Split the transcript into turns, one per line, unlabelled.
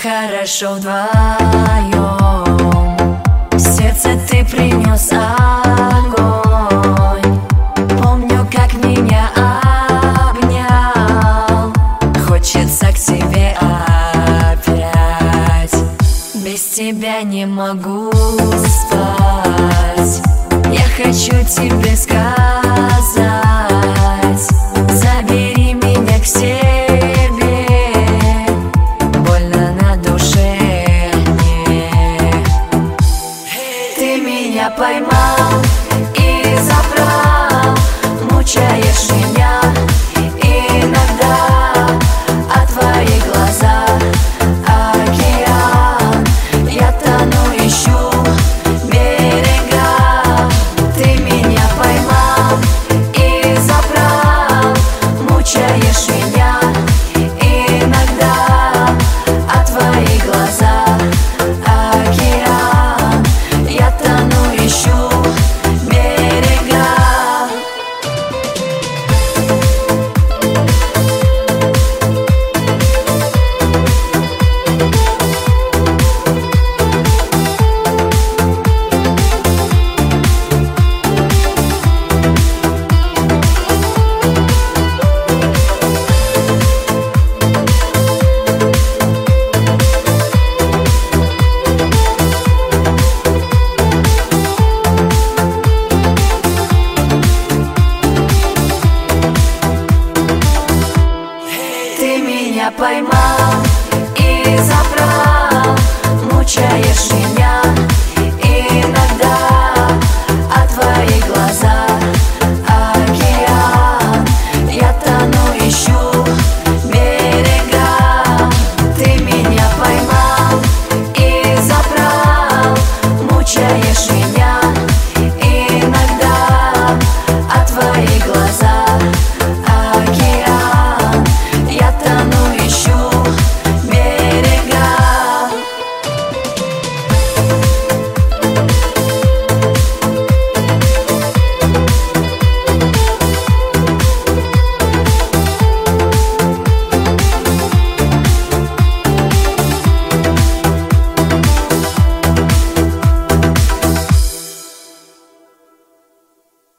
хорошо вдвоем. В сердце ты принес огонь. Помню, как меня обнял. Хочется к тебе опять. Без тебя не могу спать. Я хочу тебе сказать: забери меня к себе. Больно на душе мне. Ты меня поймал и забрал. Мучаешь меня иногда. А твои глаза океан. Я тону, ищу берега. Ты меня поймал и забрал. Мучаешь меня иногда. А твои глаза океан. Я тону, ищу берега. Ты меня поймал и забрал. Мучаешь меня